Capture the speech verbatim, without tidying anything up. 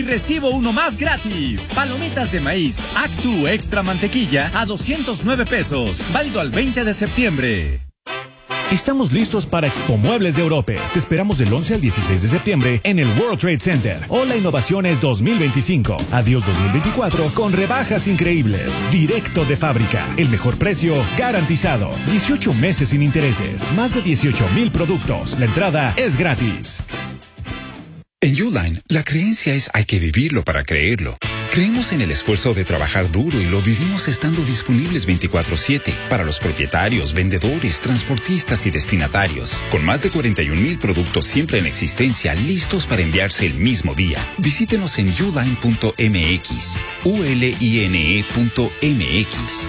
Y recibo uno más gratis. Palomitas de maíz Actu Extra Mantequilla a doscientos nueve pesos. Válido al veinte de septiembre. Estamos listos para Expo Muebles de Europe. Te esperamos del once al dieciséis de septiembre en el World Trade Center. Hola Innovaciones dos mil veinticinco. Adiós dos mil veinticuatro con rebajas increíbles. Directo de fábrica. El mejor precio garantizado. dieciocho meses sin intereses. Más de dieciocho mil productos. La entrada es gratis. En Uline, la creencia es hay que vivirlo para creerlo. Creemos en el esfuerzo de trabajar duro y lo vivimos estando disponibles veinticuatro siete para los propietarios, vendedores, transportistas y destinatarios. Con más de cuarenta y un mil productos siempre en existencia, listos para enviarse el mismo día. Visítenos en uline punto m x, u l i n e punto m x.